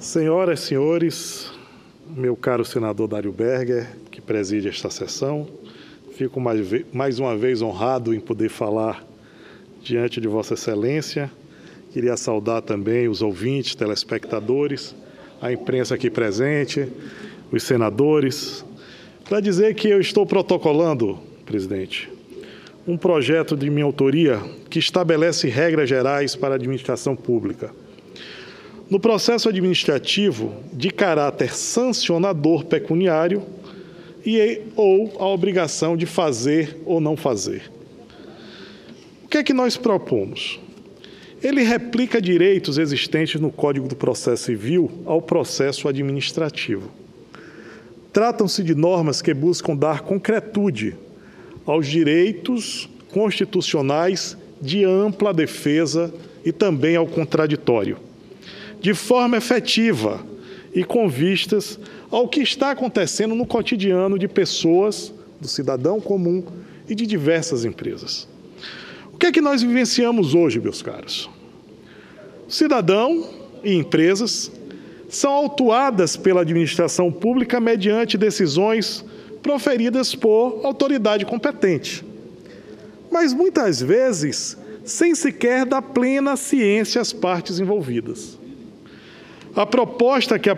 Senhoras e senhores, meu caro senador Dário Berger, que preside esta sessão, fico mais uma vez honrado em poder falar diante de Vossa Excelência. Queria saudar também os ouvintes, telespectadores, a imprensa aqui presente, os senadores, para dizer que eu estou protocolando, presidente, um projeto de minha autoria que estabelece regras gerais para a administração pública. No processo administrativo de caráter sancionador pecuniário ou a obrigação de fazer ou não fazer. O que é que nós propomos? Ele replica direitos existentes no Código do Processo Civil ao processo administrativo. Tratam-se de normas que buscam dar concretude aos direitos constitucionais de ampla defesa e também ao contraditório, de forma efetiva e com vistas ao que está acontecendo no cotidiano de pessoas, do cidadão comum e de diversas empresas. O que é que nós vivenciamos hoje, meus caros? O cidadão e empresas são autuadas pela administração pública mediante decisões proferidas por autoridade competente, mas muitas vezes sem sequer dar plena ciência às partes envolvidas. A proposta que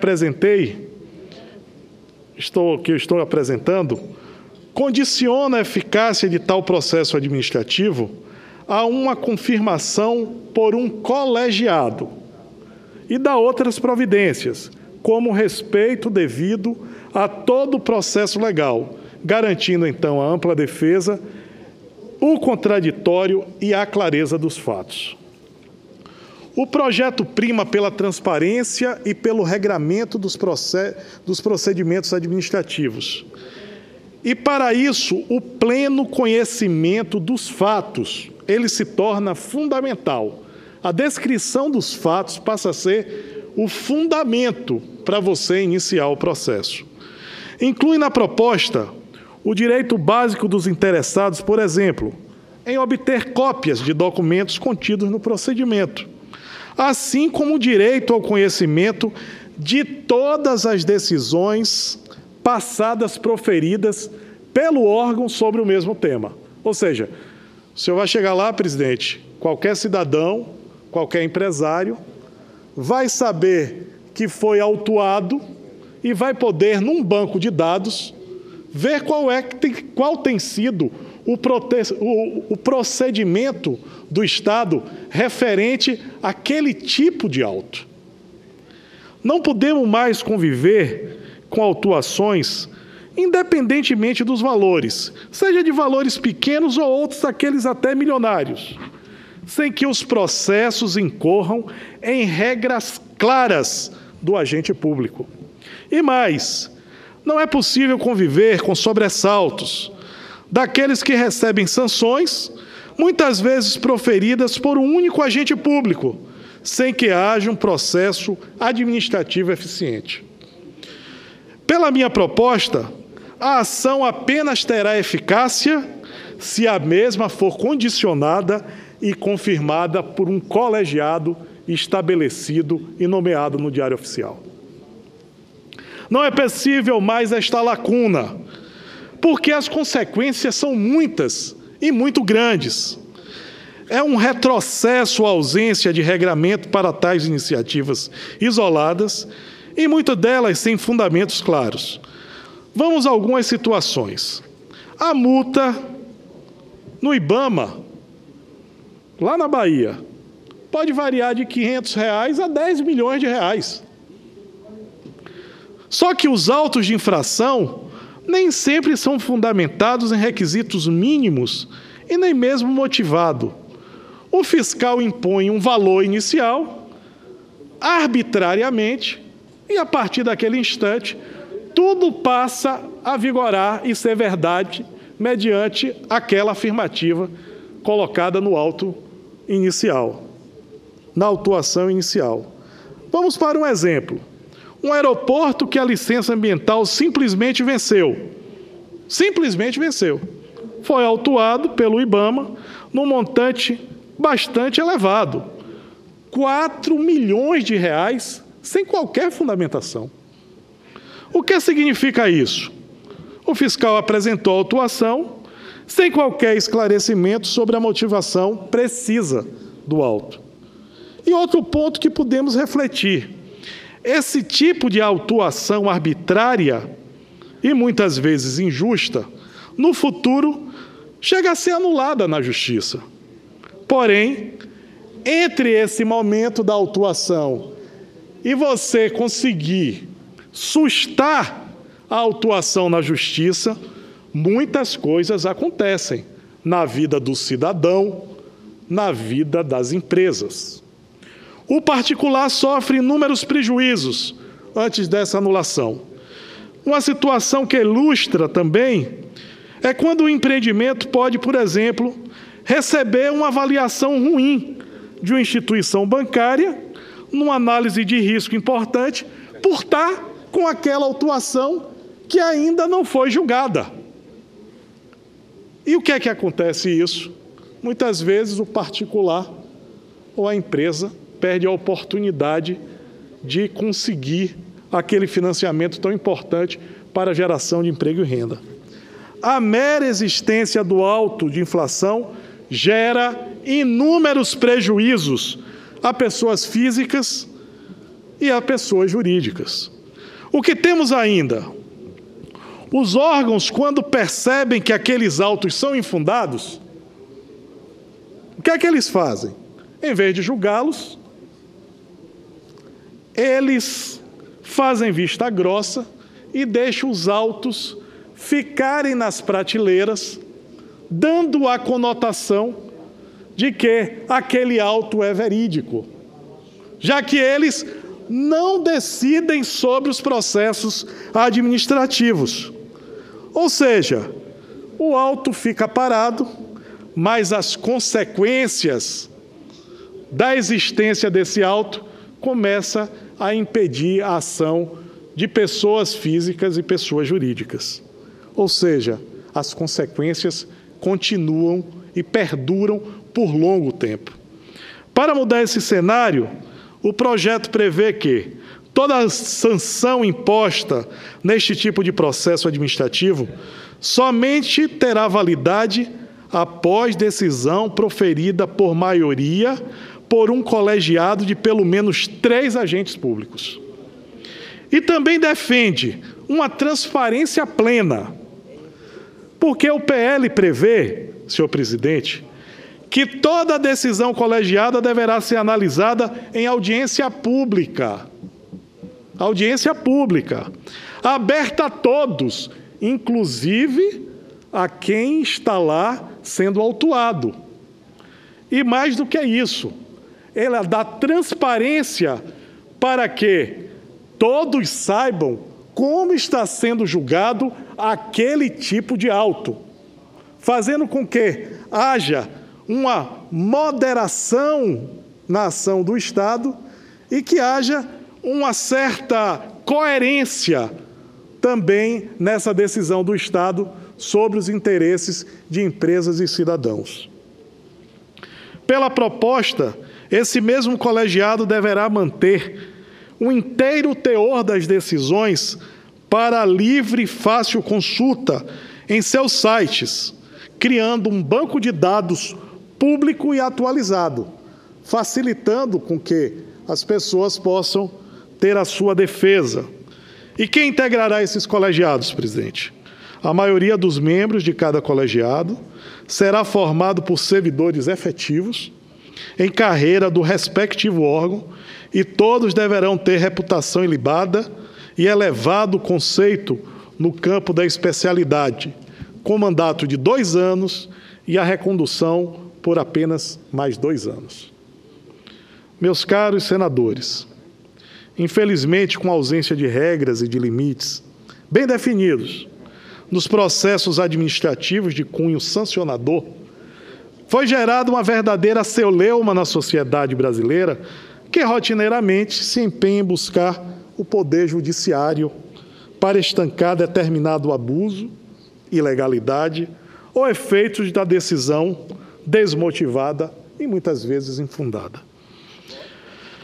eu estou apresentando, condiciona a eficácia de tal processo administrativo a uma confirmação por um colegiado e dá outras providências, como respeito devido a todo o processo legal, garantindo então a ampla defesa, o contraditório e a clareza dos fatos. O projeto prima pela transparência e pelo regramento dos procedimentos administrativos. E, para isso, o pleno conhecimento dos fatos, ele se torna fundamental. A descrição dos fatos passa a ser o fundamento para você iniciar o processo. Inclui na proposta o direito básico dos interessados, por exemplo, em obter cópias de documentos contidos no procedimento, assim como o direito ao conhecimento de todas as decisões passadas proferidas pelo órgão sobre o mesmo tema. Ou seja, o senhor vai chegar lá, presidente, qualquer cidadão, qualquer empresário, vai saber que foi autuado e vai poder, num banco de dados, ver qual tem sido o procedimento do Estado referente àquele tipo de auto. Não podemos mais conviver com autuações, independentemente dos valores, seja de valores pequenos ou outros, aqueles até milionários, sem que os processos incorram em regras claras do agente público. E mais, não é possível conviver com sobressaltos daqueles que recebem sanções, muitas vezes proferidas por um único agente público, sem que haja um processo administrativo eficiente. Pela minha proposta, a ação apenas terá eficácia se a mesma for condicionada e confirmada por um colegiado estabelecido e nomeado no Diário Oficial. Não é possível mais esta lacuna, porque as consequências são muitas e muito grandes. É um retrocesso a ausência de regramento para tais iniciativas isoladas e muitas delas sem fundamentos claros. Vamos a algumas situações. A multa no IBAMA, lá na Bahia, pode variar de R$500 a R$10 milhões. Só que os autos de infração nem sempre são fundamentados em requisitos mínimos e nem mesmo motivado. O fiscal impõe um valor inicial, arbitrariamente, e a partir daquele instante, tudo passa a vigorar e ser verdade mediante aquela afirmativa colocada no auto inicial, na autuação inicial. Vamos para um exemplo. Um aeroporto que a licença ambiental simplesmente venceu. Simplesmente venceu. Foi autuado pelo IBAMA num montante bastante elevado. R$4 milhões sem qualquer fundamentação. O que significa isso? O fiscal apresentou a autuação sem qualquer esclarecimento sobre a motivação precisa do auto. E outro ponto que podemos refletir: esse tipo de autuação arbitrária e muitas vezes injusta, no futuro, chega a ser anulada na justiça. Porém, entre esse momento da autuação e você conseguir sustar a autuação na justiça, muitas coisas acontecem na vida do cidadão, na vida das empresas. O particular sofre inúmeros prejuízos antes dessa anulação. Uma situação que ilustra também é quando o empreendimento pode, por exemplo, receber uma avaliação ruim de uma instituição bancária, numa análise de risco importante, por estar com aquela autuação que ainda não foi julgada. E o que é que acontece isso? Muitas vezes o particular ou a empresa perde a oportunidade de conseguir aquele financiamento tão importante para a geração de emprego e renda. A mera existência do auto de inflação gera inúmeros prejuízos a pessoas físicas e a pessoas jurídicas. O que temos ainda? Os órgãos, quando percebem que aqueles autos são infundados, o que é que eles fazem? Em vez de julgá-los, eles fazem vista grossa e deixam os autos ficarem nas prateleiras, dando a conotação de que aquele auto é verídico, já que eles não decidem sobre os processos administrativos. Ou seja, o auto fica parado, mas as consequências da existência desse auto começam a impedir a ação de pessoas físicas e pessoas jurídicas. Ou seja, as consequências continuam e perduram por longo tempo. Para mudar esse cenário, o projeto prevê que toda sanção imposta neste tipo de processo administrativo somente terá validade após decisão proferida por maioria por um colegiado de pelo menos 3 agentes públicos. E também defende uma transparência plena, porque o PL prevê, senhor presidente, que toda decisão colegiada deverá ser analisada em audiência pública. Audiência pública, aberta a todos, inclusive a quem está lá sendo autuado. E mais do que isso, ela dá transparência para que todos saibam como está sendo julgado aquele tipo de auto, fazendo com que haja uma moderação na ação do Estado e que haja uma certa coerência também nessa decisão do Estado sobre os interesses de empresas e cidadãos. Pela proposta, esse mesmo colegiado deverá manter o inteiro teor das decisões para livre e fácil consulta em seus sites, criando um banco de dados público e atualizado, facilitando com que as pessoas possam ter a sua defesa. E quem integrará esses colegiados, presidente? A maioria dos membros de cada colegiado será formado por servidores efetivos em carreira do respectivo órgão e todos deverão ter reputação ilibada e elevado conceito no campo da especialidade, com mandato de 2 anos e a recondução por apenas mais 2 anos. Meus caros senadores, infelizmente, com a ausência de regras e de limites bem definidos nos processos administrativos de cunho sancionador, foi gerada uma verdadeira celeuma na sociedade brasileira que rotineiramente se empenha em buscar o poder judiciário para estancar determinado abuso, ilegalidade ou efeitos da decisão desmotivada e muitas vezes infundada.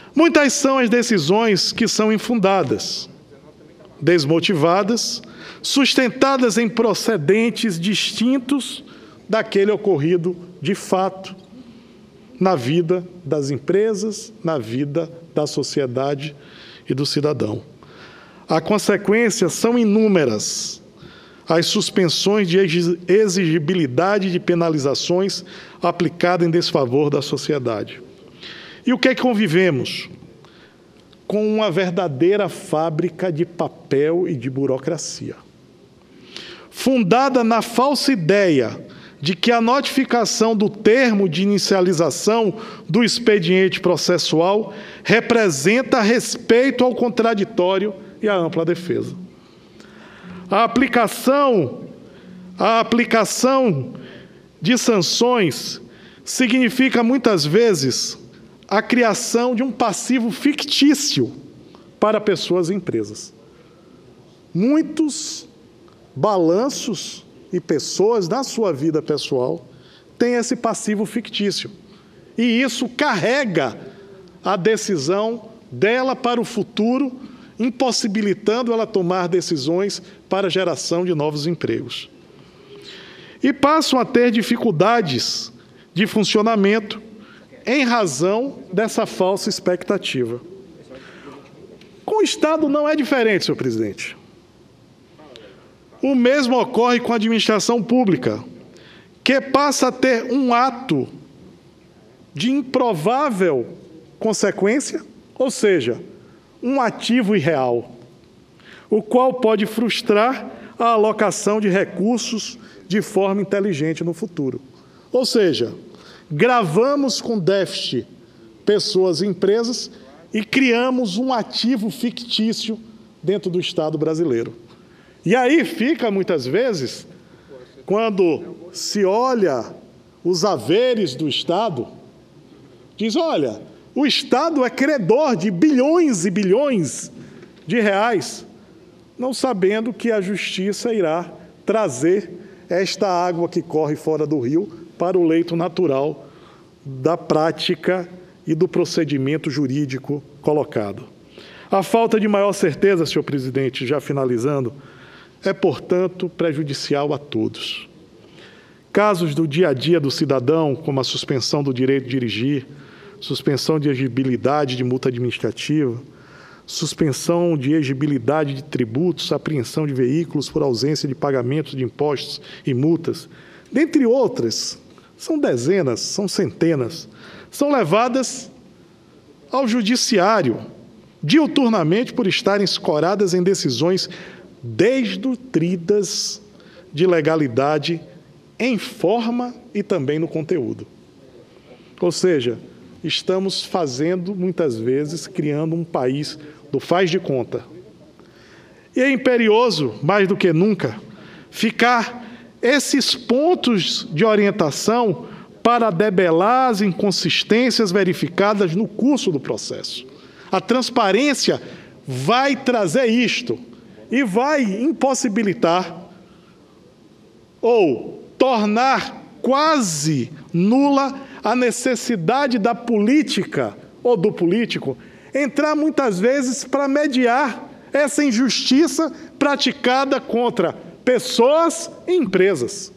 Muitas são as decisões que são infundadas, desmotivadas, sustentadas em procedentes distintos daquele ocorrido de fato na vida das empresas, na vida da sociedade e do cidadão. As consequências são inúmeras. As suspensões de exigibilidade de penalizações aplicadas em desfavor da sociedade. E o que é que convivemos? Com uma verdadeira fábrica de papel e de burocracia. Fundada na falsa ideia de que a notificação do termo de inicialização do expediente processual representa respeito ao contraditório e à ampla defesa. A aplicação de sanções significa, muitas vezes, a criação de um passivo fictício para pessoas e empresas. Muitos balanços e pessoas, na sua vida pessoal, têm esse passivo fictício. E isso carrega a decisão dela para o futuro, impossibilitando ela tomar decisões para a geração de novos empregos. E passam a ter dificuldades de funcionamento em razão dessa falsa expectativa. Com o Estado não é diferente, senhor presidente. O mesmo ocorre com a administração pública, que passa a ter um ato de improvável consequência, ou seja, um ativo irreal, o qual pode frustrar a alocação de recursos de forma inteligente no futuro. Ou seja, gravamos com déficit pessoas e empresas e criamos um ativo fictício dentro do Estado brasileiro. E aí fica, muitas vezes, quando se olha os haveres do Estado, diz, olha, o Estado é credor de bilhões e bilhões de reais, não sabendo que a Justiça irá trazer esta água que corre fora do rio para o leito natural da prática e do procedimento jurídico colocado. A falta de maior certeza, senhor presidente, já finalizando, é, portanto, prejudicial a todos. Casos do dia a dia do cidadão, como a suspensão do direito de dirigir, suspensão de exigibilidade de multa administrativa, suspensão de exigibilidade de tributos, apreensão de veículos por ausência de pagamentos de impostos e multas, dentre outras, são dezenas, são centenas, são levadas ao judiciário, diuturnamente por estarem escoradas em decisões desnutridas de legalidade em forma e também no conteúdo. Ou seja, estamos fazendo, muitas vezes, criando um país do faz de conta. E é imperioso, mais do que nunca, ficar esses pontos de orientação para debelar as inconsistências verificadas no curso do processo. A transparência vai trazer isto e vai impossibilitar ou tornar quase nula a necessidade da política ou do político entrar muitas vezes para mediar essa injustiça praticada contra pessoas e empresas.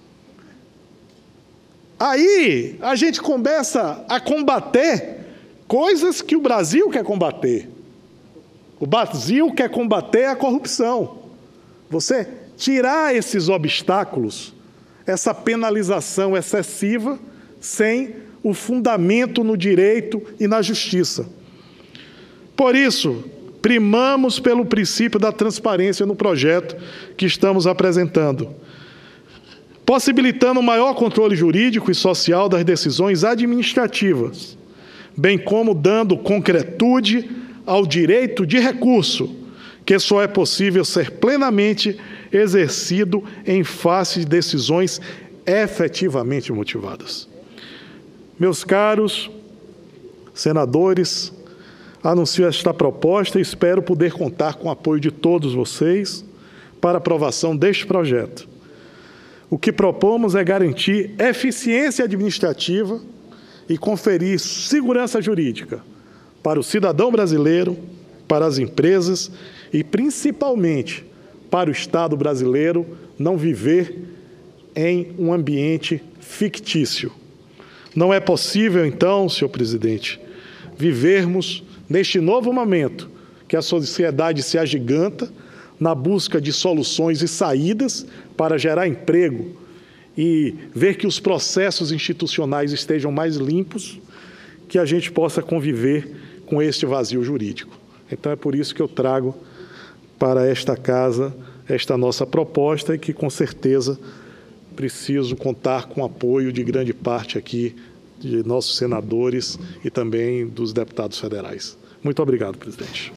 Aí a gente começa a combater coisas que o Brasil quer combater. O Brasil quer combater a corrupção. Você tirar esses obstáculos, essa penalização excessiva, sem o fundamento no direito e na justiça. Por isso, primamos pelo princípio da transparência no projeto que estamos apresentando, possibilitando um maior controle jurídico e social das decisões administrativas, bem como dando concretude ao direito de recurso, que só é possível ser plenamente exercido em face de decisões efetivamente motivadas. Meus caros senadores, anuncio esta proposta e espero poder contar com o apoio de todos vocês para aprovação deste projeto. O que propomos é garantir eficiência administrativa e conferir segurança jurídica para o cidadão brasileiro, para as empresas e, principalmente, para o Estado brasileiro não viver em um ambiente fictício. Não é possível, então, senhor presidente, vivermos neste novo momento que a sociedade se agiganta na busca de soluções e saídas para gerar emprego e ver que os processos institucionais estejam mais limpos, que a gente possa conviver com este vazio jurídico. Então é por isso que eu trago para esta casa esta nossa proposta e que com certeza preciso contar com o apoio de grande parte aqui de nossos senadores e também dos deputados federais. Muito obrigado, presidente.